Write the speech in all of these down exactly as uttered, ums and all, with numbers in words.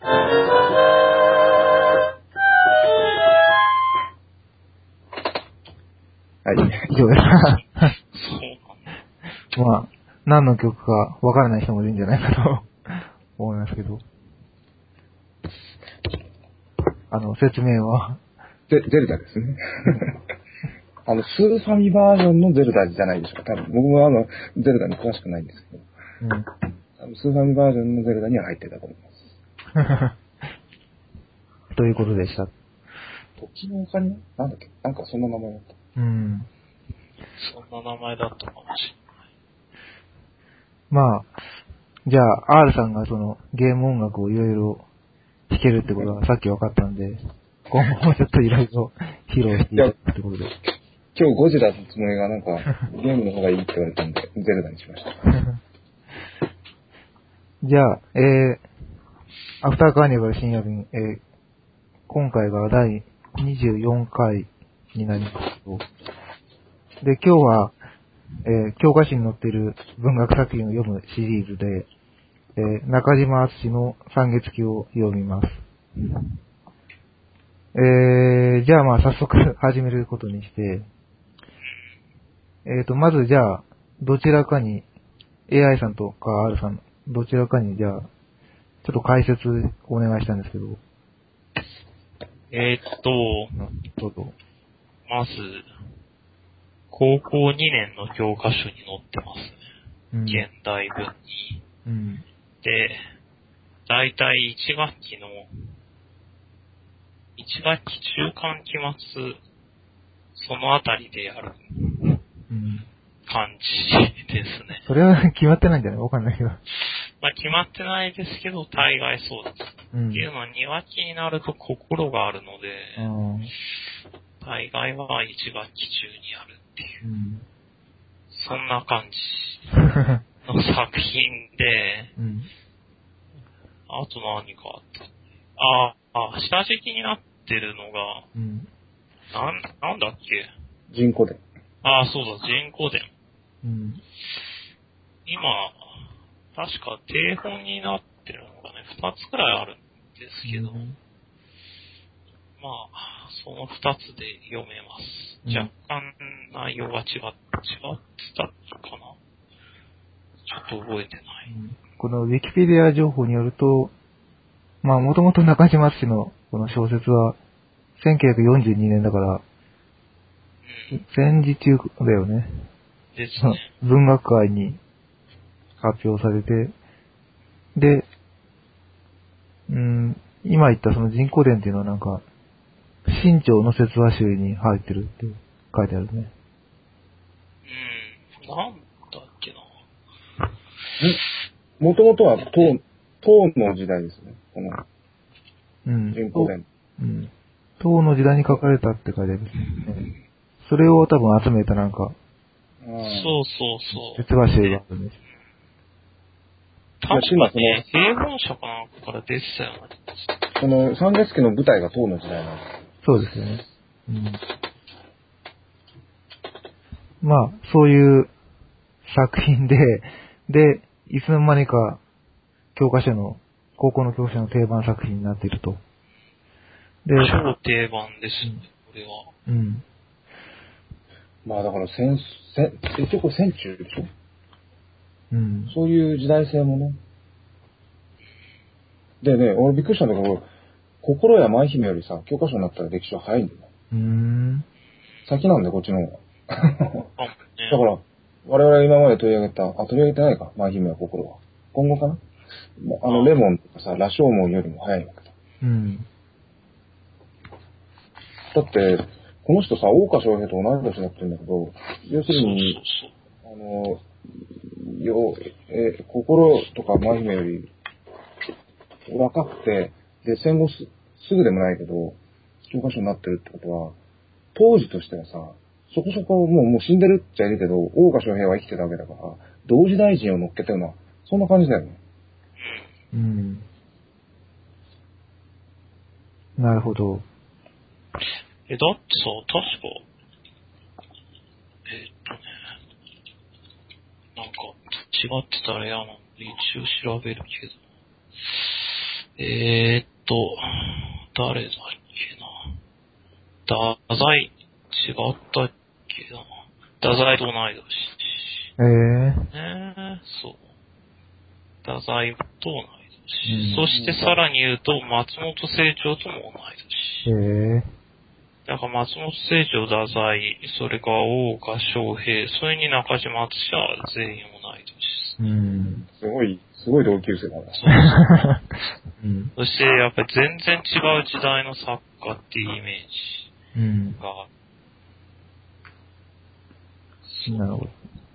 はい、以上です。まあ、何の曲かわからない人もいるんじゃないかと思いますけど。あの、説明はゼゼルダですね。あの、スーファミバージョンのゼルダじゃないでしょうか。多分、僕はあの、ゼルダに詳しくないんですけど。うん、あのスーファミバージョンのゼルダには入ってたと思います。 ということでした。 時のオカリナなんだっけなんかそんな名前だった。 うん。 そんな名前だったかもしれない。 まあ、じゃあ、R さんがその、ゲーム音楽をいろいろ弾けるってことはさっき分かったんで、今後もちょっといろいろ披露していただくってことで。 今日ゴジラのつもりがなんか、ゲームの方がいいって言われたんで、ゼルダにしました。 じゃあ、えー、アフターカーニバル深夜便、えー、今回がだいにじゅうよんかいになりますけど、で、今日は、えー、教科書に載っている文学作品を読むシリーズで、えー、中島敦の三月期を読みます。えー、じゃあまあ早速始めることにして、えーと、まずじゃあ、どちらかに、エーアイ さんとか R さん、どちらかにじゃあ、ちょっと解説お願いしたんですけど。 えーっと、 どうぞ。 まず、高校にねんの教科書に載ってますね。うん、現代文に。うん、で、だいたいいち学期の、いち学期中間期末、そのあたりでやる感じですね。 それは決まってないんじゃないわかんないけど。 まあ決まってないですけど、大概そうです。うん、っていうのはに学期になると心があるので、うん、大概はいち学期中にやるっていう、うん、そんな感じの作品で、うん、あと何かあった。ああ、下敷きになってるのが、うん、なん、なんだっけ人工伝。 ああ、そうだ、人工伝。うん、今、確か定本になってるのがね、二つくらいあるんですけど、うん、まあ、その二つで読めます。うん、若干内容が違っ、違ってたかなちょっと覚えてない。 うん、このウィキペディア情報によると、まあ、もともと中島氏のこの小説は、せんきゅうひゃくよんじゅうにねんだから、うん、戦時中だよね。 ですね。 文学界に発表されて、で、うん、今言ったその人工伝っていうのはなんか、清朝の説話集に入ってるって書いてあるね。 うん、なんだっけな。 もともとは唐、唐の時代ですね、この人工伝。 うん。唐の時代に書かれたって書いてあるんですね。それを多分集めたなんか、 そうそうそう。 説話集があるんです。 確かに、平凡社かなんかから出てたよね。 この三月期の舞台が唐の時代なんです。 そうですよね。うん、まあ、そういう作品で、で、いつの間にか教科書の、高校の教科書の定番作品になっていると。 で、超定番ですよね、これは。うん。 まあだから戦、戦、結局戦中でしょ？ うん。 そういう時代性もね。でね、俺びっくりしたんだけど、心や舞姫よりさ、教科書になったら歴史は早いんだよ。 うーん。 先なんだよ、こっちの方が。だから、我々今まで取り上げた、あ、取り上げてないか、舞姫は心は。今後かな？あの、レモンとかさ、羅生門よりも早いわけだ。 うん。 だって、この人さ、大岡翔平と同じ年になってるんだけど、要するに、あの、よ、え、心とか舞姫より若くて、で、戦後すすぐでもないけど、教科書になってるってことは、当時としてはさ、そこそこもう、もう死んでるっちゃいるけど、大岡翔平は生きてたわけだから、同時大臣を乗っけたような、そんな感じだよね。 うん。なるほど。 え、だってさ、確か、えー、っとね、なんか、違ってたら嫌なんで、一応調べるけど。 えーっと、誰だっけな。太宰、違ったっけな。太宰と同い年。 ええねえ、そう。太宰と同い年。 うんそしてさらに言うと、松本清張とも同い年。 ええだから松本清張、太宰、それから大岡翔平、それに中島敦は全員同い年です。 うん。 すごい、すごい同級生だな。 そううん。 そしてやっぱり全然違う時代の作家っていうイメーうんジ。が、 なるほど。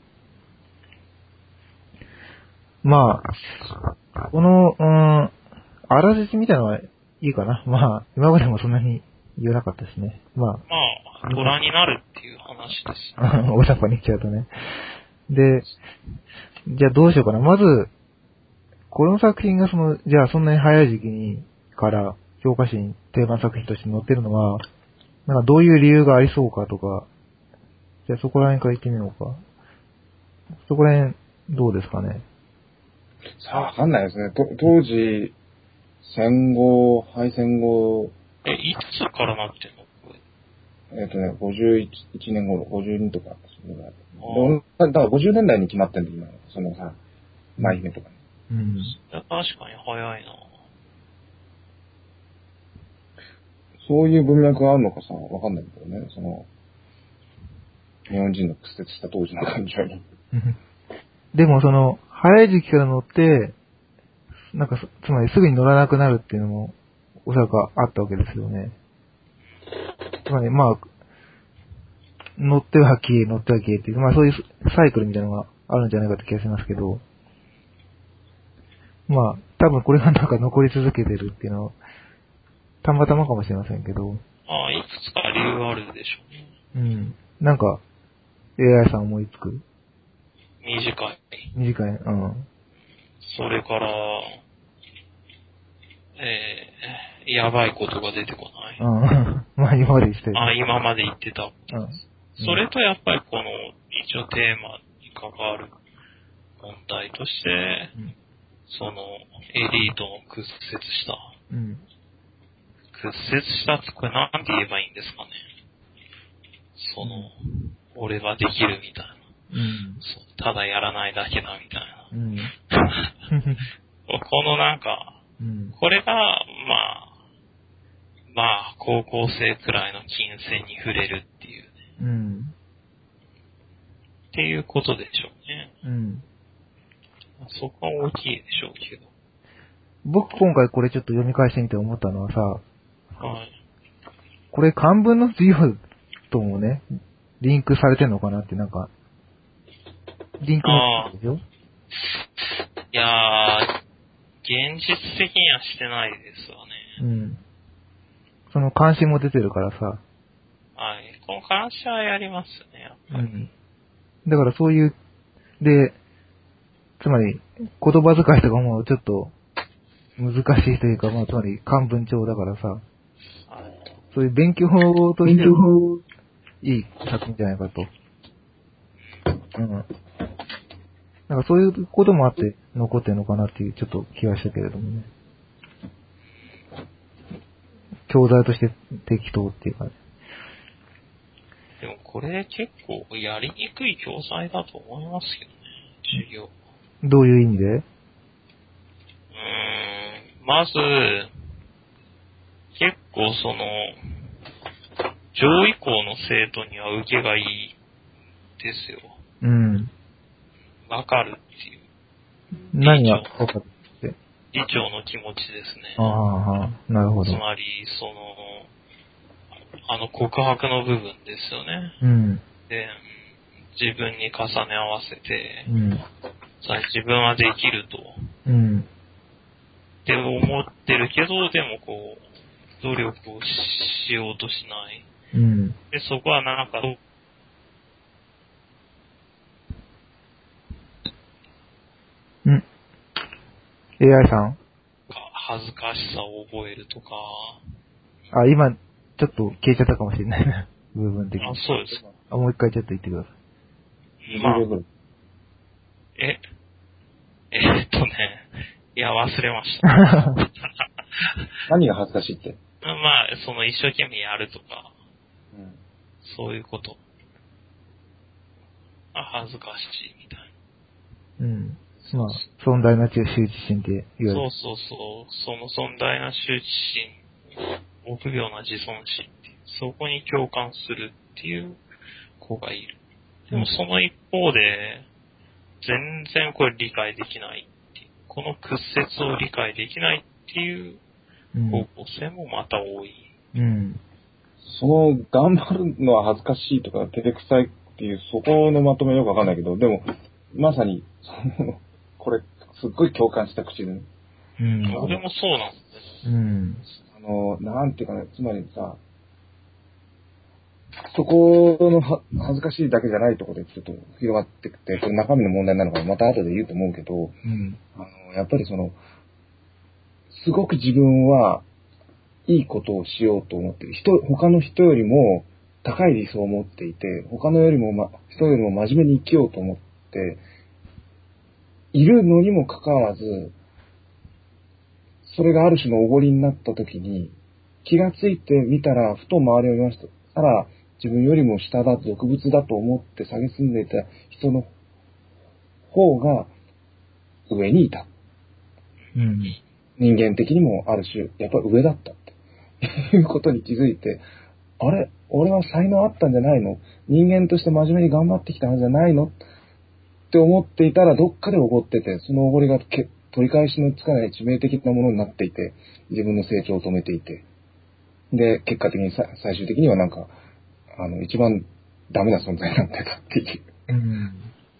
まあ、この、うん、あらすじみたいなのはいいかな。まあ、今までもそんなに言わなかったですね。ままあ、虎になるっていう話です。 あ、大雑把に言っちゃうとね。で、じゃあどうしようかな。まず、この作品がその、じゃあそんなに早い時期にから教科書に定番作品として載ってるのは、なんかどういう理由がありそうかとか、じゃあそこら辺から言ってみようか。そこら辺、どうですかね。 さあ、わかんないですね。と当時、戦後、敗戦後、 え、いつからなってんのこれ。 えっ、とね、ごじゅういちねん頃、ごじゅうにとか、 あだからごじゅうねんだいに決まってんだよ、今。そのさ、舞姫とかね。 うん。 いや確かに早いな。 そういう文脈があるのかさ、わかんないけどね、その、日本人の屈折した当時の感情に。 でもその、早い時期から乗って、なんかそ、つまりすぐに乗らなくなるっていうのも、おそらくあったわけですよね。つまりまあ、乗っては消え、乗っては消えっていう、まあそういうサイクルみたいなのがあるんじゃないかって気がしますけど、まあ、多分これがなんか残り続けてるっていうのは、たまたまかもしれませんけど、 ああ、いくつか理由があるでしょうね。 うん。なんか、エーアイ さん思いつく短い。 短い、うん。 それから、えー、やばいことが出てこない。 うん。まあ今まで言ってたよあ、 ね。 今まで言ってた。 うん。 それとやっぱりこの、一応テーマに関わる問題として、 うんその、エリートの屈折した、 うん。 屈折したってこれなんて言えばいいんですかね。その、俺はできるみたいな。 うん。 そうただやらないだけだみたいな。 うん。 このなんか、 うん。 これが、まあ、まあ、高校生くらいの金銭に触れるっていうね。 うん。 っていうことでしょうね。 うん。 そこは大きいでしょうけど。 僕今回これちょっと読み返してみて思ったのはさ、 はい。 これ漢文の授業ともね、リンクされてんのかなってなんか、リンクもでしょ？ いやー、現実的にはしてないですわね。 うん。その関心も出てるからさ。 はい。この話はやりますね、やっぱり。 うん。だからそういう、で、つまり、言葉遣いとかもちょっと難しいというか、まあつまり漢文帳だからさ、 はい。 そういう勉強法としていい作品じゃないかと。うん。なんかそういうこともあって残ってるのかなっていうちょっと気がしたけれどもね。教材として適当っていうかね。 でもこれ結構やりにくい教材だと思いますけどね、授業。 どういう意味で？ うーん、まず、結構その、上位校の生徒には受けがいいですよ。 うん。 わかるっていう。 何が分かって？ 理長の気持ちですね。 ああ、なるほど。 つまり、その、あの告白の部分ですよね。 うん。 で、自分に重ね合わせて、 うん。 さ自分はできると。 うん。 って思ってるけど、でもこう、努力をしようとしない。 うん。 で、そこはなんか、 ん エーアイ さん？ 恥ずかしさを覚えるとか。 あ、今、ちょっと消えちゃったかもしれないな。部分的に。 あ、そうですか。 あ、もう一回ちょっと言ってください。 まあ、え、えーっとね、いや、忘れました。 何が恥ずかしいって。 まあ、その一生懸命やるとか、 うん、 そういうこと。あ、恥ずかしいみたいな。うん。まあ、尊大な羞恥心って言われる。 そうそうそう。その尊大な羞恥心、臆病な自尊心っていう、そこに共感するっていう子がいる。でもその一方で、全然これ理解できないっていう、この屈折を理解できないっていう高校生もまた多い。 うん。 その、頑張るのは恥ずかしいとか、照れくさいっていう、そこのまとめよくわかんないけど、でも、まさに、その、これ、すっごい共感した口でね。 うん。俺もそうなんですね。うん。 あの、なんていうかね、つまりさ、そこのは恥ずかしいだけじゃないところでちょっと広がってきて、これ中身の問題なのかまた後で言うと思うけど、うん、あのやっぱりその、すごく自分はいいことをしようと思ってる。人、他の人よりも高い理想を持っていて、他のよりも、ま、人よりも真面目に生きようと思っているのにもかかわらず、それがある種のおごりになった時に、気がついてみたら、ふと周りを見ましたら、自分よりも下だ、俗物だと思って蔑んでいた人の方が上にいた。 うん、 人間的にもある種、やっぱり上だったっていうことに気づいて、あれ俺は才能あったんじゃないの？人間として真面目に頑張ってきたはずじゃないのって思っていたら、どっかでおごってて、そのおごりがけ取り返しのつかない致命的なものになっていて、自分の成長を止めていて、で、結果的にさ最終的にはなんか、あの、一番ダメな存在になってたっていう。うん、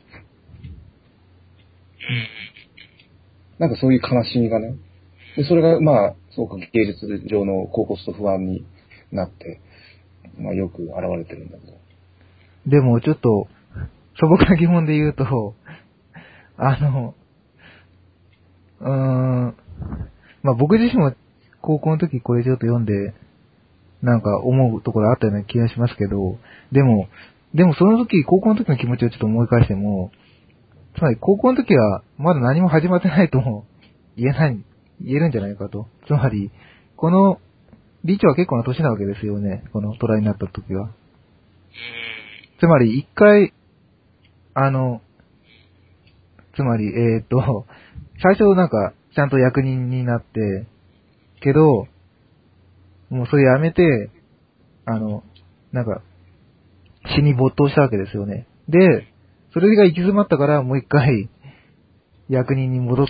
なんかそういう悲しみがね。で、それがまあ、そうか、芸術上の高コスト不安になって、まあよく現れてるんだけど。 でもちょっと、素朴な疑問で言うと、あの、うーん、まあ僕自身も高校の時これちょっと読んで、なんか思うところあったような気がしますけど、でも、でもその時、高校の時の気持ちをちょっと思い返しても、つまり高校の時はまだ何も始まってないとも言えない、言えるんじゃないかと。つまり、この、リチは結構な年なわけですよね、このトライになった時は。つまり一回、あの、つまり、えーっと、最初なんか、ちゃんと役人になって、けど、もうそれやめて、あの、なんか、死に没頭したわけですよね。で、それが行き詰まったからもう一回、役人に戻って、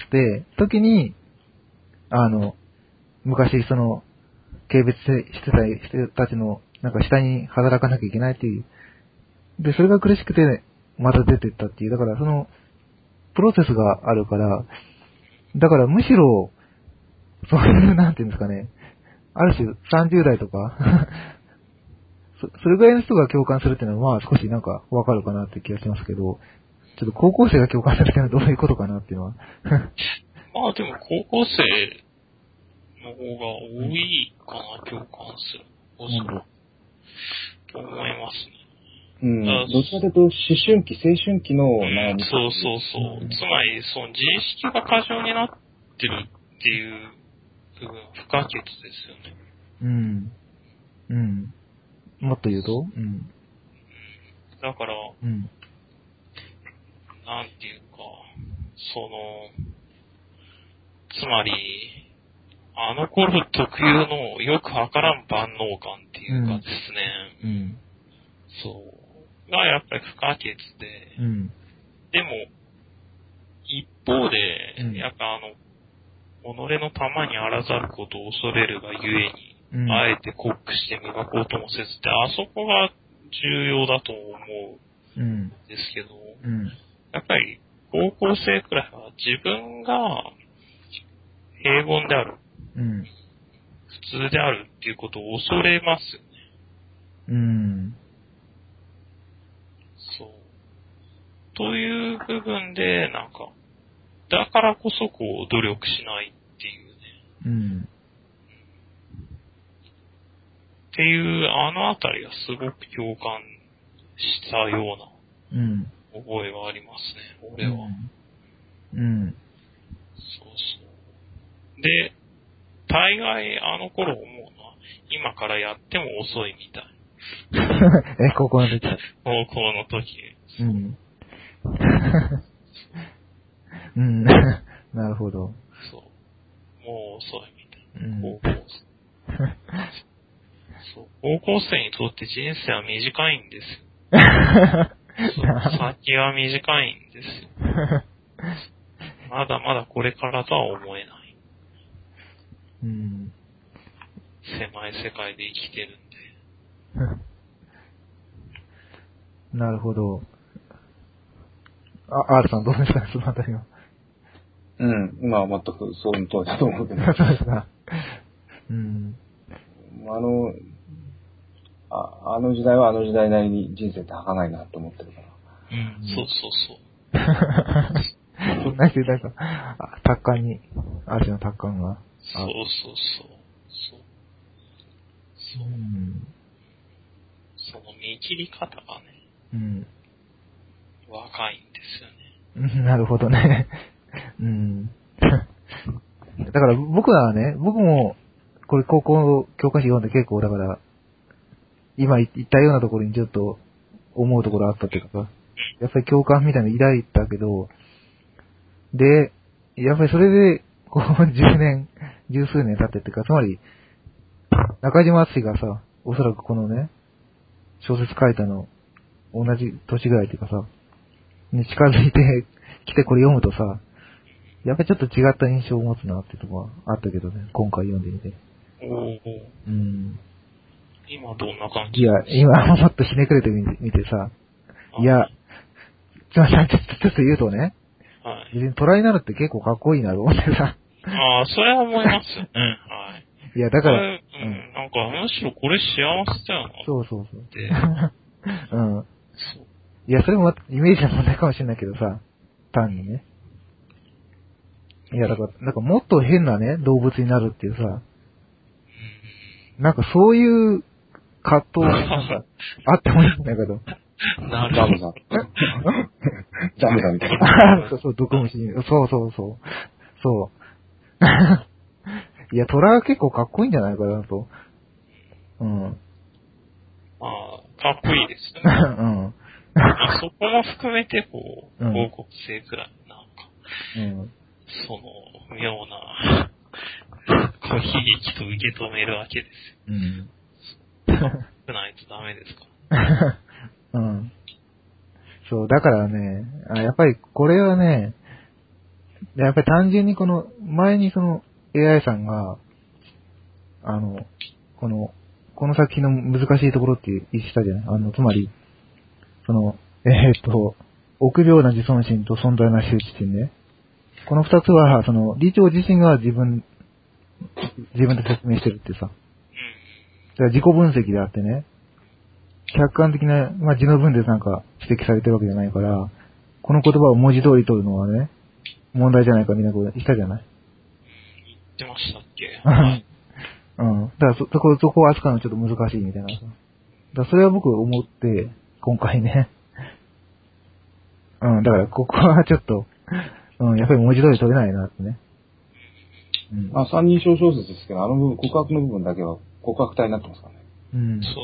時に、あの、昔その、軽蔑してた人たちの、なんか下に働かなきゃいけないっていう。で、それが苦しくて、また出てったっていう。だからその、プロセスがあるから、だからむしろ、そういう、なんていうんですかね、ある種さんじゅう代とか、そ, それぐらいの人が共感するっていうのは、まあ少しなんかわかるかなって気がしますけど、ちょっと高校生が共感するっていうのはどういうことかなっていうのは。 まあでも高校生の方が多いかな、共感する。おそらく。と思いますね。 うん。どっちかというと、思春期、青春期の悩み、うん。そうそうそう。うん、つまり、その自意識が過剰になってるっていう部分、不可欠ですよね。 うん。うん。もっと言うとうん。 だから、 うん、 なんていうか、その、つまり、あの頃特有のよくわからん万能感っていうかですね、うんうん、そう、がやっぱり不可欠で、うん、でも、一方で、うん、やっぱあの、己の玉にあらざることを恐れるがゆえに、うん、あえて酷使して磨こうともせずって、あそこが重要だと思うんですけど、うんうん、やっぱり高校生くらいは自分が平凡である、うん、普通であるっていうことを恐れますよね。うん。そう。という部分で、なんか、だからこそこう努力しないっていうね。うん。っていう、あのあたりがすごく共感したような覚えがありますね、俺は。うん。うん、そうそう。で、 大概あの頃思うのは、今からやっても遅いみたい。 え、高校の時。 高校の時。 うん。うん。なるほど。 そう。もう遅いみたい。 うん、 高校生。そう。高校生にとって人生は短いんですよ。そう。先は短いんですよ。まだまだこれからとは思えない。 うん。 狭い世界で生きてるんで。 なるほど。あ、R さんどうですかね、そのあたりは。 うん。今は全くそういう通りだと思うけど。 そうですか。うん。 あの、あ、あの時代はあの時代なりに人生って儚いなと思ってるから。 うん。そうそうそう。 そんな人、なんか、達観に、ある種の達観が。 そうそうそう。そう。そう。うん、その見切り方がね。うん。若いんですよね。 なるほどね。うん。だから僕はね、僕も、これ高校教科書読んで結構だから、今言ったようなところにちょっと思うところあったっていうか、やっぱり共感みたいなの抱いたけど、で、やっぱりそれで、こう、じゅうねん、十数年経ってっていうか、つまり、中島敦がさ、おそらくこのね、小説書いたの、同じ年ぐらいっていうかさ、に近づいてきてこれ読むとさ、やっぱりちょっと違った印象を持つなっていうところはあったけどね、今回読んでみて。 おー。 うん。 今どんな感じ？ いや、今もっとひねくれてみて、見てさ、いや、つまりちょっと、ちょっと言うとね、はい。別にトライナルって結構かっこいいなと思ってさ。 ああ、それは思いますよね。はい。 いや、だから、 うん、なんかむしろこれ幸せだよな。 そうそうそう。 で、 うん。そう。いや、それもイメージの問題かもしれないけどさ、単にね。いや、だから、なんかもっと変なね、動物になるっていうさ、なんかそういう葛藤がなんかあってもいいんだけど。 なるほど。 ザムさ。ザムさんみたいな。そうそう、毒虫。そうそうそう。そう。いや、虎は結構かっこいいんじゃないかなと。うん。 まあ、かっこいいですよね。うん。まあ、そこも含めて、こう、報告性くらい、なんか、うん、その、妙な、こう、悲劇と受け止めるわけですよ。うん。少ないとダメですか。 うん。そう、だからね、あ、やっぱりこれはね、やっぱり単純にこの、前にその エーアイ さんが、あの、この、この作品の難しいところって言ってたじゃない。あの、つまり、その、えー、っと、臆病な自尊心と尊大な羞恥心ね。この二つは、その、理長自身が自分、自分で説明してるってさ。だから自己分析であってね、客観的な、まあ、字の文でなんか指摘されてるわけじゃないから、この言葉を文字通り取るのはね、問題じゃないかみたいなこと言ったじゃない。 言ってましたっけうん。だからそ、そこ、そこを扱うのちょっと難しいみたいなさ。だからそれは僕思って、今回ね。うん、だからここはちょっと、うん、やっぱり文字通り取れないなってね。 うん。まあ、三人称小説ですけど、あの部分、告白の部分だけは告白体になってますからね。 うん。そうそう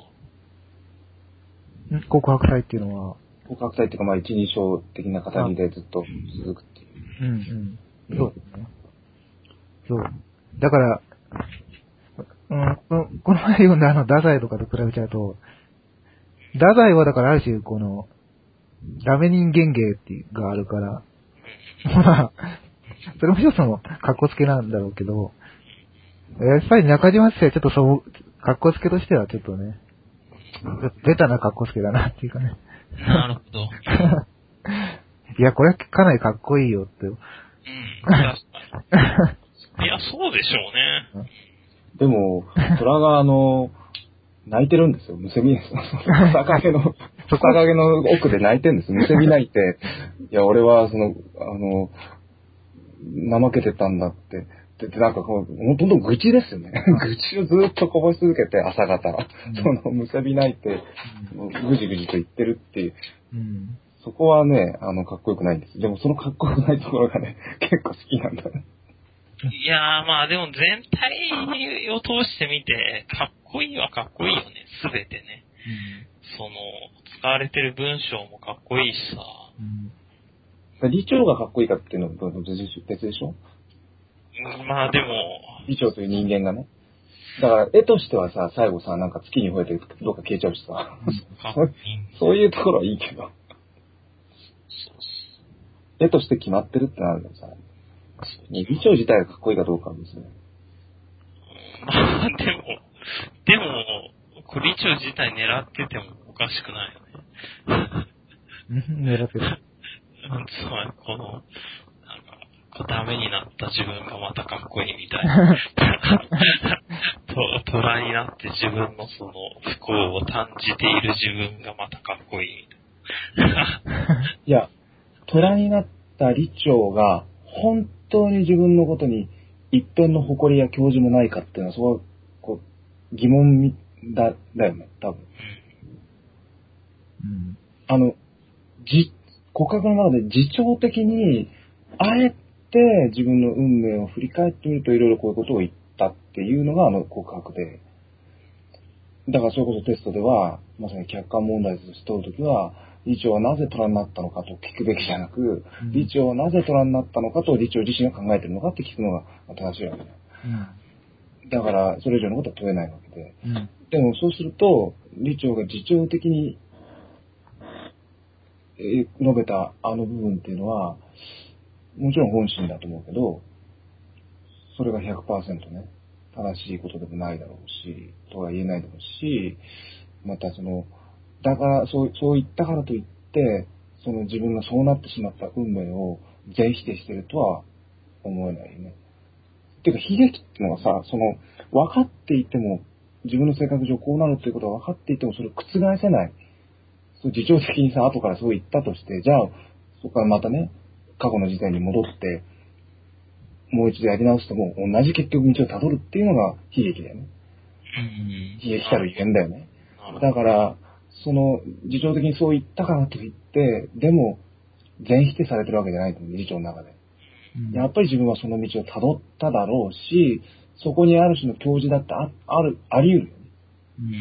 そう。ん告白体っていうのは告白体っていうか、まあ、一人称的な語りでずっと続くっていう。 うんうん。そうですね。そう。だから、うん、この、この前読んだあの、太宰とかと比べちゃうと、太宰はだからある種この、ダメ人間芸っていうがあるから、まあ、それも一つの格好つけなんだろうけど、やっぱり中島先生はちょっとそう、格好つけとしてはちょっとね、ベタな格好つけだなっていうかね。 なるほど。 いや、これかなりかっこいいよって。うん、 確かに。いや、そうでしょうね。 でも、虎があの、泣いてるんですよ。むせび、草陰の、草陰の奥で泣いてるんです。むせび泣いて、いや、俺は、その、あの、怠けてたんだって。で、なんかこう、ほとんど愚痴ですよね。愚痴をずっとこぼし続けて、朝方。うん、その、むせび泣いて、うん、ぐじぐじと言ってるっていう。うん、そこはね、あの、かっこよくないんです。でもそのかっこよくないところがね、結構好きなんだね。 いやーまあでも全体を通してみて、かっこいいはかっこいいよね、すべてね。うん、その、使われてる文章もかっこいいしさ。 うん、理長がかっこいいかっていうのと別でしょ？ まあでも。 理長という人間がね。だから、絵としてはさ、最後さ、なんか月に吠えてどっか消えちゃうしさ。そう、そういうところはいいけど。絵として決まってるってなるんだよさ。理長自体がかっこいいかどうかはですね。 まあ、でも、でも、理長自体狙っててもおかしくないよね。狙ってる。 つまり、この、なんか、ダメになった自分がまたかっこいいみたいな。と、虎になって自分のその不幸を感じている自分がまたかっこいいみたいな。 いや、虎になった理長が本当に自分のことに一点の誇りや教示もないかっていうのは、そう、こう、疑問だ、だよね、多分。うん、あの、じ、告白の中で自重的に、あえて自分の運命を振り返ってみるといろいろこういうことを言ったっていうのがあの告白で。だからそれこそテストでは、まさに客観問題として問うときは、理長はなぜ虎になったのかと聞くべきじゃなく、うん、理長はなぜ虎になったのかと理長自身が考えてるのかって聞くのが正しいわけだ。うん、だから、それ以上のことは問えないわけで。うん、でもそうすると、理長が自重的に述べたあの部分っていうのは、もちろん本心だと思うけど、それが ひゃくパーセント ね、正しいことでもないだろうし、とは言えないだろうし、またその、だから、そう、そう言ったからといって、その自分がそうなってしまった運命を全否定してるとは思えないよね。てか、悲劇っていうのはさ、その、分かっていても、自分の性格上こうなるっていうことが分かっていても、それを覆せない。そう自重的にさ、後からそう言ったとして、じゃあ、そこからまたね、過去の時点に戻って、もう一度やり直しても、同じ結局道を辿るっていうのが悲劇だよね。悲劇たるゆえんだよね。だから、その、自重的にそう言ったからといって、でも、全否定されてるわけじゃないと思う、理長の中で。うん、やっぱり自分はその道を辿っただろうし、そこにある種の教示だってあ、ある、あり得るよね。うん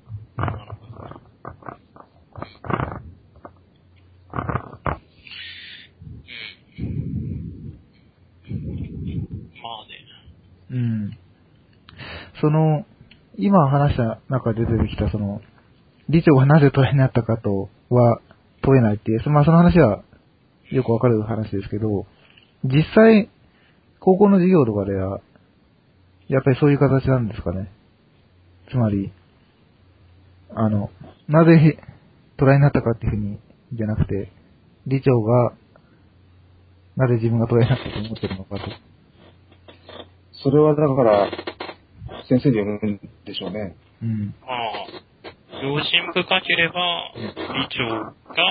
まあね。 うん。その、今話した中で出てきたその、理長がなぜ虎になったかとは問えないっていう、まあその話はよくわかる話ですけど、実際、高校の授業とかでは、やっぱりそういう形なんですかね。つまり、あの、なぜ虎になったかっていうふうに、じゃなくて、理長が、なぜ自分が虎になったと思ってるのかと。 それはだから、先生によるんでしょうね。 うん。まあ、用心深ければ、理長が、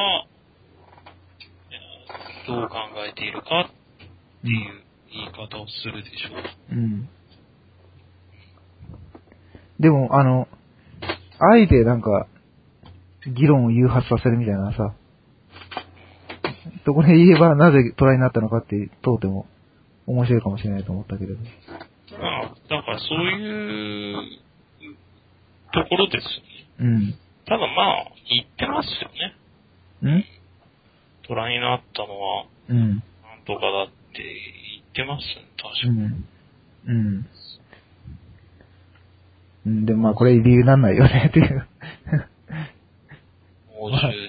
どう考えているかっていう言い方をするでしょう。うん。 でも、あの、あえてなんか、議論を誘発させるみたいなさ、そこで言えばなぜ虎になったのかって問うても面白いかもしれないと思ったけれど。 まあ、だからそういうところですよね。うん。ただまあ、言ってますよね。ん虎になったのは、うん。なんとかだって言ってますよね、確かに。うん。 うん。でもまあこれ理由なんないよねっていう。 猛獣であったんだっていう。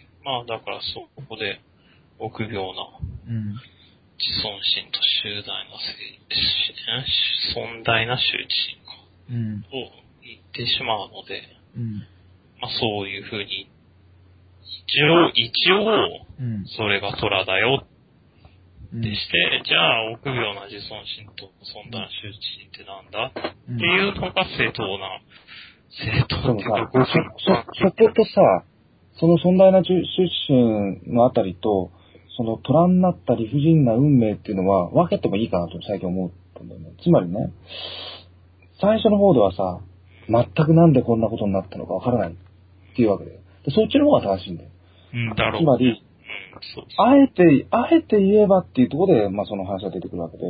まあだからそこで臆病な、うん、自尊心と集大なせい、尊大な羞恥心か、うん、を言ってしまうので、うん、まあそういうふうに、一応、一応、うん、それが虎だよってして、うん、じゃあ臆病な自尊心と尊大な羞恥心ってなんだっていうのが正当な、正当っていうか、 そ、そ、そことさ、その尊大な羞恥心のあたりと、その虎になった理不尽な運命っていうのは分けてもいいかなと最近思ったんだよね。つまりね、最初の方ではさ、全くなんでこんなことになったのか分からないっていうわけだよ。でそっちの方が正しいんだよ。 うん、だろう。 つまり、 そうあえて、あえて言えばっていうところで、まあその話が出てくるわけで、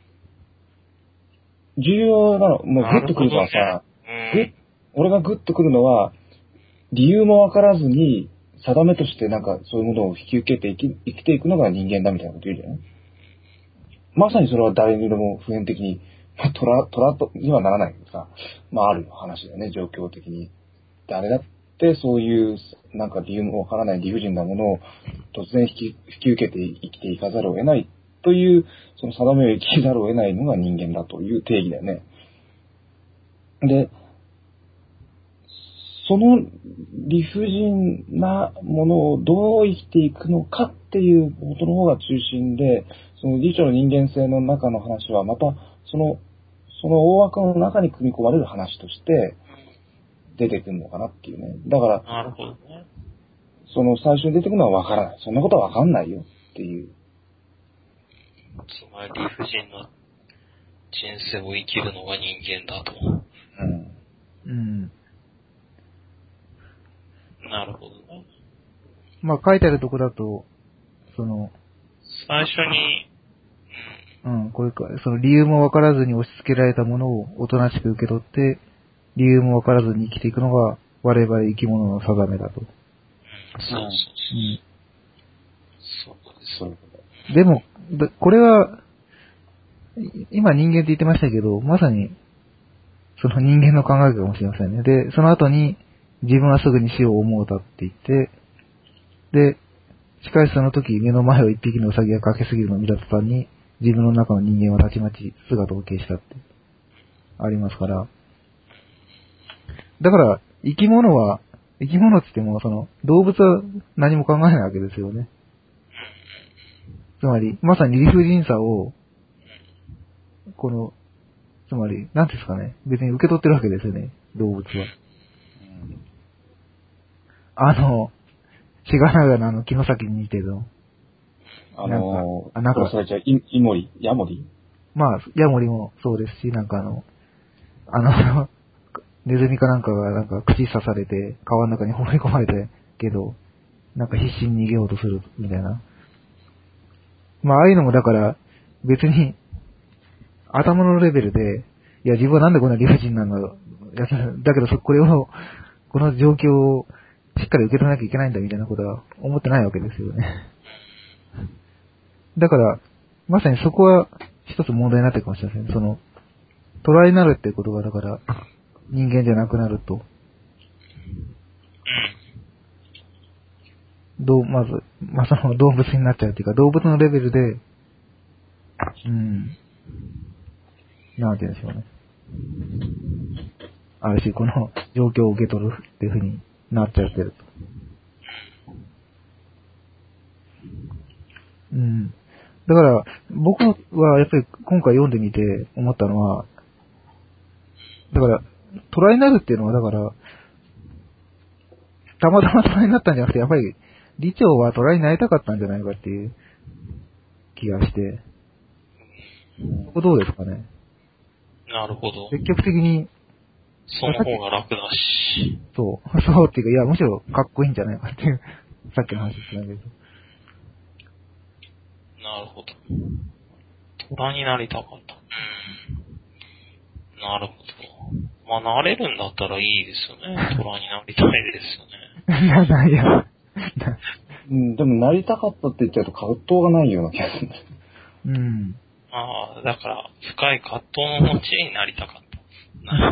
重要なの、もうグッとくるのはさ、 ね、 うん、俺がグッとくるのは、理由もわからずに、定めとしてなんかそういうものを引き受けて生き生きていくのが人間だみたいなこと言うじゃない。まさにそれは誰にでも普遍的に、まあ、トラ、トラとにはならないけどさ、まあある話だよね、状況的に。誰だってそういう、なんか理由もわからない理不尽なものを突然引き引き受けて生きていかざるを得ないという、その定めを生きざるを得ないのが人間だという定義だよね。で、その理不尽なものをどう生きていくのかっていうことの方が中心で、その理長の人間性の中の話はまた、その、その大枠の中に組み込まれる話として出てくるのかなっていうね。だから、 なるほどね。 その最初に出てくるのはわからない。そんなことはわかんないよっていう。 つまり理不尽な人生を生きるのが人間だと。 うん。 うん。 なるほどね。 まあ書いてあるとこだと、その、 最初に、 うん、これか、その理由もわからずに押し付けられたものをおとなしく受け取って、理由もわからずに生きていくのが我々生き物の定めだと。 うん、そうそうそう。うん、そうです。 でも、これは、今人間って言ってましたけど、まさに、その人間の考えかもしれませんね。で、その後に、自分はすぐに死を思うたって言って、で、しかしその時目の前を一匹のウサギが駆けすぎるのを見た途端に、自分の中の人間はたちまち姿を消したってありますから。だから、生き物は、生き物って言っても、その、動物は何も考えないわけですよね。つまり、まさに理不尽さを、この、つまり、なんていうんですかね、別に受け取ってるわけですよね、動物は。あの、シガナガのあの木の先に似てるの。 あのー、 なんか、 殺されちゃう、イ、イモリ、ヤモリまあ、ヤモリもそうですし、なんかあの、あの、ネズミかなんかがなんか口刺されて、川の中に放り込まれて、けど、なんか必死に逃げようとする、みたいな。まあ、ああいうのもだから、別に、頭のレベルで、いや、自分はなんでこんな理不尽なのだけど、そ、これを、この状況をしっかり受け止めなきゃいけないんだみたいなことは思ってないわけですよね。だから、まさにそこは一つ問題になってるかもしれません。その、トライになるっていうことが、だから、人間じゃなくなると。どう、まず、まあ、その動物になっちゃうっていうか、動物のレベルで、うん、なんて言うんでしょうね。ある種、この状況を受け取るっていう風になっちゃってると。うん。だから、僕はやっぱり今回読んでみて思ったのは、だから、トライになるっていうのは、だから、たまたまトライになったんじゃなくて、やっぱり、理長はトライになりたかったんじゃないかっていう気がして、そこどうですかね。 なるほど。 積極的に、 その方が楽だし。 そう、そうっていうか、いや、むしろかっこいいんじゃないかっていう、さっきの話ですけど。 なるほど。虎になりたかった。なるほど。まあ、なれるんだったらいいですよね。虎になりたいですよね。 な、な、いや。 うん、でもなりたかったって言っちゃうと葛藤がないような気がするんだよ。 うん。 ああ、だから、深い葛藤の持ちになりたかった。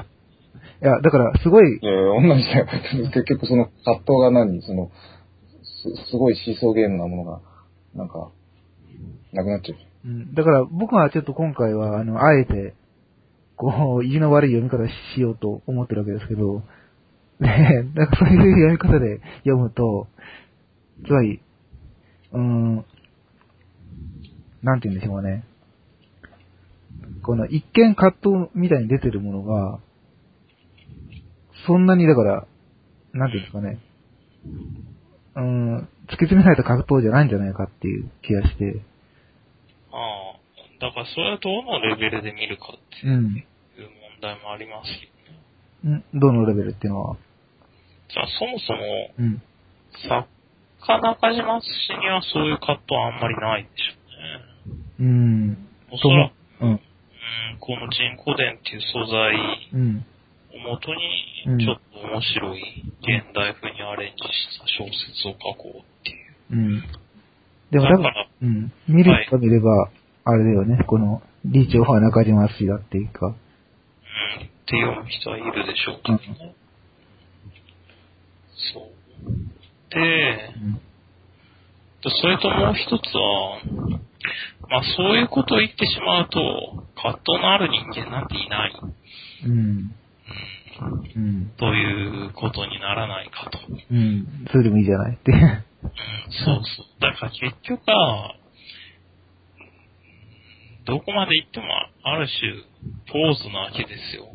いや、だから、すごい。 いやいや、同じだよ。結局その葛藤が何その、す、すごいシーソーゲームなものが、なんか、なくなっちゃう。 うん。だから、僕はちょっと今回は、あの、あえて、こう、意地の悪い読み方しようと思ってるわけですけど、ね、なんかそういう読み方で読むと、つまり、うーん、なんて言うんでしょうね。この一見葛藤みたいに出てるものが、そんなにだから、なんて言うんですかね。うーん、突き詰められた葛藤じゃないんじゃないかっていう気がして。 ああ、だからそれはどのレベルで見るかっていう問題もありますけどね。 うん、どのレベルっていうのは。 じゃあそもそも、 うん、 作か中島氏にはそういう葛藤はあんまりないでしょうね。 うん。 おそらく、 うん。 うん、この人工伝っていう素材をもとに、ちょっと面白い現代風にアレンジした小説を書こうっていう。 うん。でもだから、うん。見る人が見れば、あれだよね、この、理長は中島氏だっていうか。うん。 っていう人はいるでしょうけどね。うん、そう。で、うん、それともう一つは、まあそういうことを言ってしまうと、葛藤のある人間なんていない。うん。うん。ということにならないかと。 うん。それでもいいじゃないって。うん、 そうそう。だから結局は、どこまで行ってもある種、ポーズなわけですよ。うん。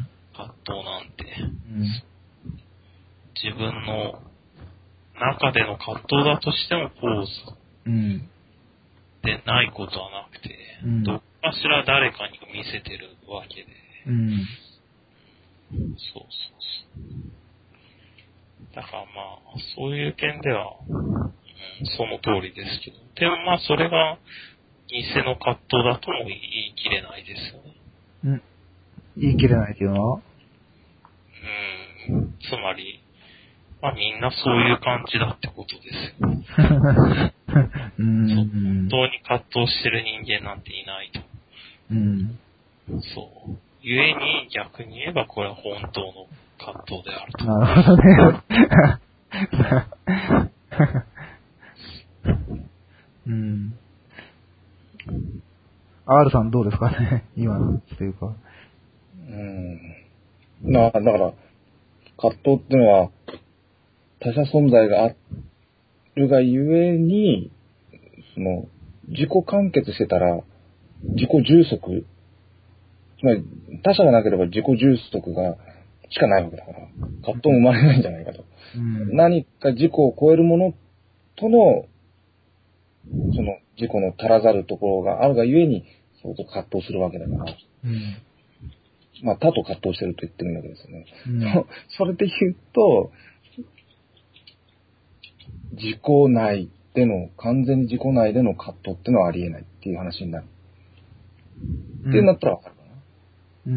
葛藤なんて。うん、自分の中での葛藤だとしてもポーズ。うん。でないことはなくて、うん、どっかしら誰かに見せてるわけで。うん。そうそうそう。だからまあ、そういう点では、うん、その通りですけど。でもまあ、それが、偽の葛藤だとも言い切れないですよね。 うん。言い切れないっていうのは？ うん。つまり、まあみんなそういう感じだってことですよ。うん、本当に葛藤してる人間なんていないと。うん。そう。ゆえに逆に言えばこれは本当の葛藤であると。 なるほどね。うん。R さんどうですかね今のというか。 うん。な、だから、葛藤っていうのは、他者存在があるがゆえに、その、自己完結してたら、自己充足、つまり他者がなければ自己充足がしかないわけだから、葛藤も生まれないんじゃないかと。うん、何か自己を超えるものとの、その自己の足らざるところがあるがゆえに、そうと葛藤するわけだから、うん、まあ他と葛藤してると言ってもいいわけですよね。うん、それで言うと、自己内での、完全に自己内での葛藤っていうのはありえないっていう話になる。うん、ってなったらわかるかな。うん。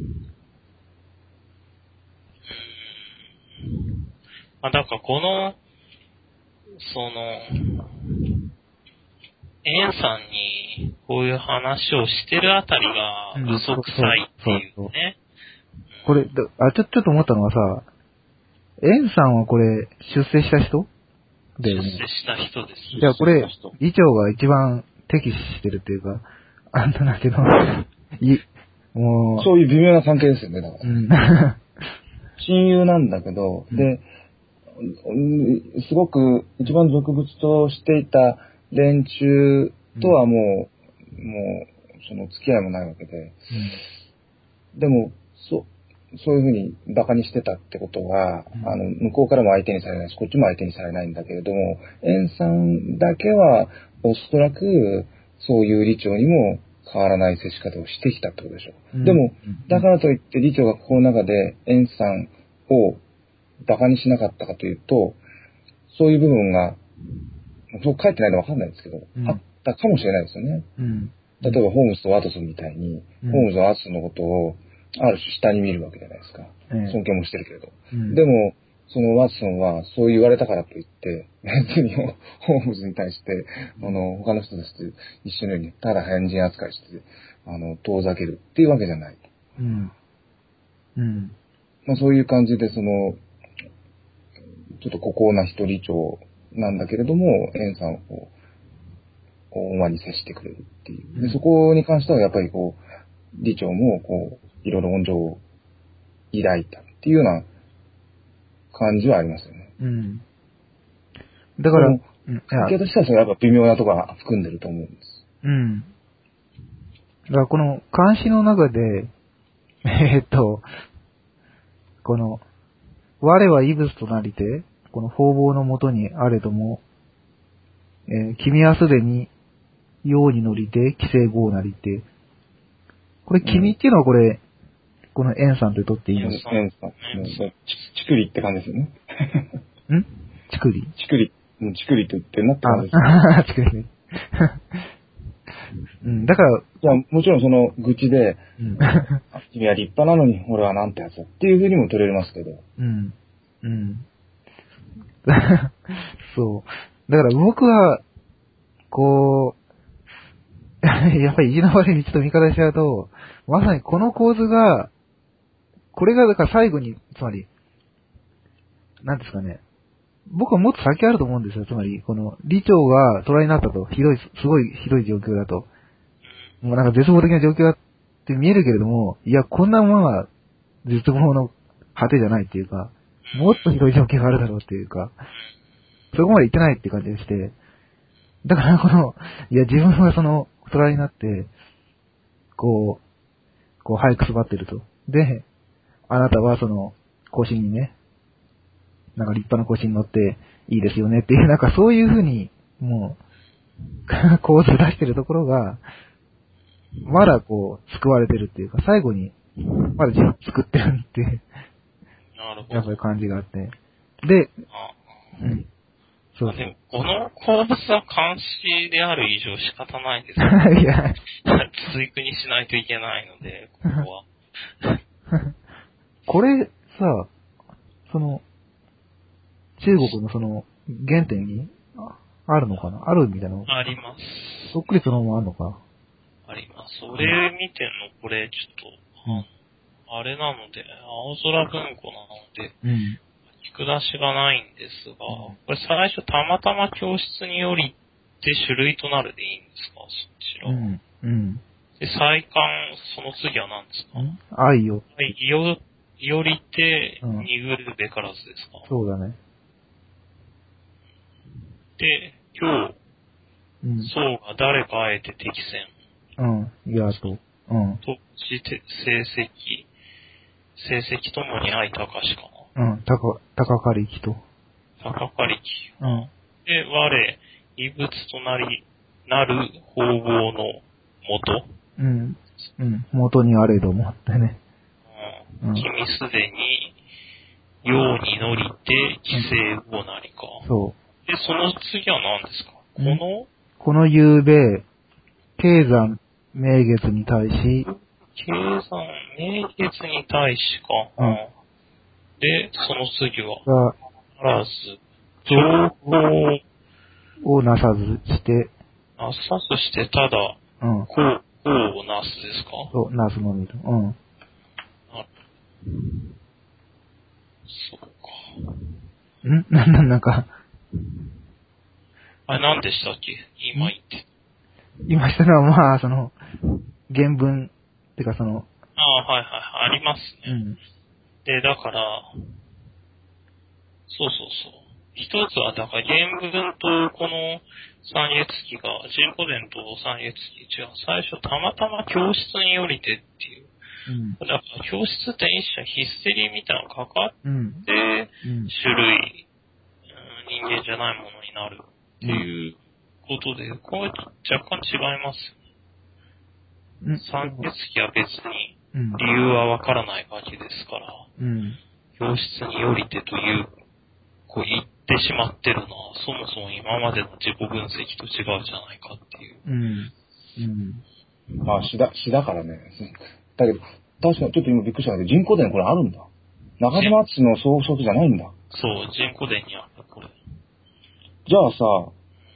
まあ、だからこの、その、エンさんにこういう話をしてるあたりが嘘くさいっていうね。 これ、あ、ちょ、ちょっと思ったのはさ、エンさんはこれ、出世した人だよね。出世した人です。 じゃあこれ、議長が一番適してるっていうか、あんただけど、い、 もう。そういう微妙な関係ですよね、だから。うん、親友なんだけど、うん、で、すごく一番俗物としていた連中とはもう、うん、もう、その付き合いもないわけで、うん、でも、そ、そういうふうに馬鹿にしてたってことは、うん、あの、向こうからも相手にされないし、こっちも相手にされないんだけれども、エンさんだけは、おそらく、そういう理長にも変わらない接し方をしてきたってことでしょ。うん、でも、だからといって理長がこの中でエンさんを馬鹿にしなかったかというと、そういう部分が、そう書いてないのわかんないですけど、うん、あったかもしれないですよね。うん、例えば、ホームズとワトソンみたいに、うん、ホームズはワトソンのことを、ある種下に見るわけじゃないですか。うん、尊敬もしてるけれど。うん、でも、そのワトソンはそう言われたからといって、別にホームズに対して、あの、他の人たちと一緒のように、ただ変人扱いして、あの、遠ざけるっていうわけじゃない。うん。うん。まあそういう感じで、その、ちょっと孤高な一人長なんだけれども、エンさんをこう、こう、馬に接してくれるっていう。で、そこに関してはやっぱりこう、理長もこう、いろいろ恩情を抱いたっていうような感じはありますよね。うん。だから、関係としてはそれはやっぱ微妙なところが含んでると思うんです。うん。だからこの監視の中で、えー、っと、この、我は異物となりて、この方々のもとにあれども、えー、君はすでに、用に乗りて、規制号なりて。これ、君っていうのはこれ、このエンさんって取っていいの？エンさん。チクリって感じですよね。んチクリチクリ、うん、チクリと言ってんなって感じです。 あ、チクリね。うん、だから、 いや、もちろんその愚痴で、 うん、 君は立派なのに、俺はなんてやつだっていう風にも取れますけど。 うん。うん。そう。だから僕は、こう、やっぱり意地の悪い道と見方しちゃうと、まさにこの構図が、これがだから最後に、つまり、なんですかね。僕はもっと先あると思うんですよ。つまり、この、李長が虎になったと。ひどい、すごいひどい状況だと。もうなんか絶望的な状況だって見えるけれども、いや、こんなものは絶望の果てじゃないっていうか、もっとひどい状況があるだろうっていうか、そこまで行ってないって感じがして、だからこの、いや、自分はその、虎になって、こう、こう、早く育ってると。で、あなたはその、更新にね、なんか立派な更新に乗っていいですよねっていう、なんかそういう風に、もう、構図出してるところが、まだこう、救われてるっていうか、最後に、まだ自分救ってるっていう、 なるほど。 やっぱり感じがあって。で、 あうん。そうでも、この鉱物は監視である以上仕方ないですよ。 そう。いや、 追句にしないといけないので、ここは。 これさ、その、中国のその、原点に、ああるのかなあるみたいなの。 あります。 そっくりそのままあるのかなあります。それ見てんの、これ、ちょっと、 うんあれなので、青空文庫なので、 うん。 聞く出しがないんですが、これ最初たまたま教室によりって種類となるでいいんですか、そちらは。 うん。うん。 で、再刊、その次は何ですか、 愛よ。 はい、いよ、いよりて、 うんにぐるべからずですか、 そうだね。 で、今日、 うん。 そうが誰かあえて敵戦。 うん。いや、と。うん。 と、し、て成績、成績ともに愛高しかうん。たか、たかかりきと。 な。高かりき。 うん。 で、我、異物となり、なる方々の元。 うん。うん。元にあれどもってね。 うん。 うん君すでに、ように乗りて、規制をなりか。 そで、その次は何ですか、こうんの、 う。この夕べ、経山名月に対し、 計算、名月に対しか。 うんで、その次は、 が、 あらず、情報をなさずして、 なさずしてただ、 うん。 こう、こうをなすですか、 そう、なすのみと。うん。 そうか。 んな、な、なんか、 あれ何でしたっけ今言って。 今したのはまあ、その、原文、ってかその、 ああ、はいはいはい、ありますね。 うん。 で、だから、そうそうそう。一つは、だから原文とこの三月期が、人古伝と三月期違う。最初、たまたま教室によりてっていう。 うん。 だから教室って一種ヒステリーみたいなのがかかっうん。 て、 うん。 種類、うん人間じゃないものになるっていうことで、これ若干違いますよね。 うん。 三月期は別にうん。 理由はわからないわけですから、 うん。 教室によりてという、こう言ってしまってるのは、そもそも今までの自己分析と違うじゃないかっていう。 うん。うん。 まあ、詩だ、詩だからね。だけど、確かにちょっと今びっくりしたけど、人工伝これあるんだ。中島敦の創作じゃないんだ。 そう、人古伝にあった、これ。 じゃあさ、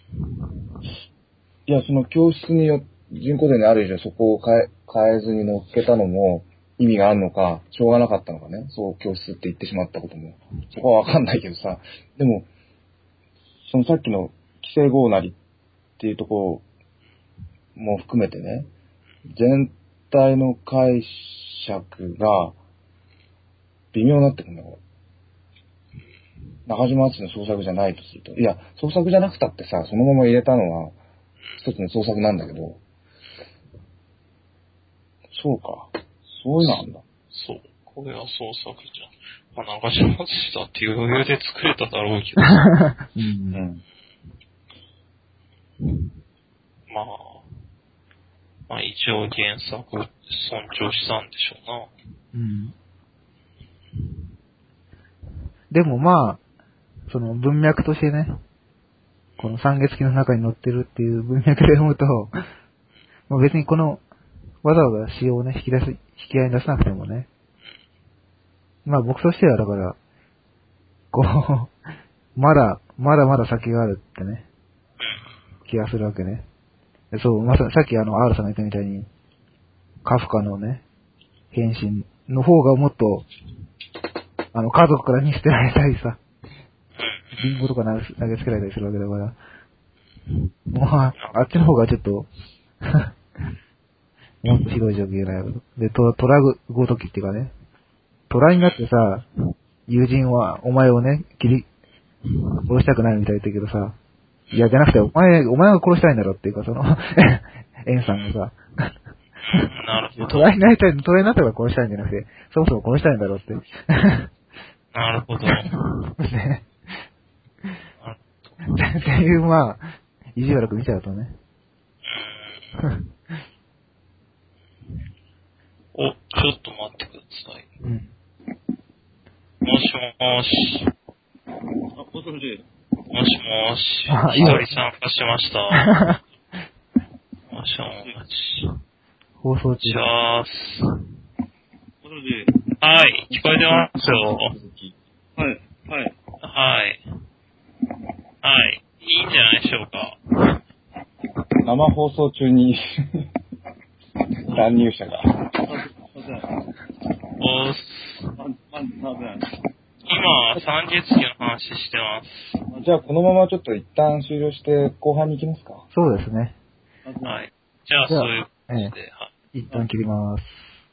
いや、その教室によ、人工伝にある以上そこを変え、変えずに乗っけたのも意味があるのか、しょうがなかったのかね。そう、教室って言ってしまったことも。そこはわかんないけどさ。でも、そのさっきの規制合なりっていうところも含めてね、全体の解釈が微妙になってくるんだ、これ。中島敦の創作じゃないとすると。いや、創作じゃなくたってさ、そのまま入れたのは一つの創作なんだけど、そうか。そういうのあんだ。 そう。これは創作じゃん。まあ、中島敦だって余裕で作れただろうけど。 うん。 うん。 まあ、まあ一応原作尊重したんでしょうな。 うん。でもまあ、 その文脈としてね、この三月期の中に載ってるっていう文脈で読むと、もう別にこの、わざわざ詩をね、引き出す、引き合いに出さなくてもね。まあ僕としてはだから、こう、まだ、まだまだ先があるってね、気がするわけね。そう、まさ、さっきあの、R さんが言ったみたいに、カフカのね、変身の方がもっと、あの、家族から見捨てられたりさ、リンゴとか投げつけられたりするわけだから、もう、あっちの方がちょっと、もっとひどい状況だよ。で、トトラごときっていうかね、虎になってさ、友人はお前をね、切り、殺したくないみたいだけどさ、いや、じゃなくて、お前、お前が殺したいんだろっていうか、その、エンさんがさ、 なるほど。 虎になりたい、虎になったから殺したいんじゃなくて、そもそも殺したいんだろって。 なるほど。 ね。っていう、まあ、意地悪く見ちゃうとね。 お、ちょっと待ってください。 うん。 もしもーし。 あ、もしもし。 もしもーし。 あ、 一人参加しました。もしもし。 放送中じだ。 ゃあ、 もしもし。 はい、聞こえてますよ。 はい、はい。 はい。はい。いいんじゃないでしょうか。 生放送中に乱入者が。 すいません。 おーす。 ま、ま、すいません。 今、三十月の話してます。 じゃあこのままちょっと一旦終了して後半に行きますか。 そうですね。 はい。じゃあ、そういう感じで、 一旦切ります。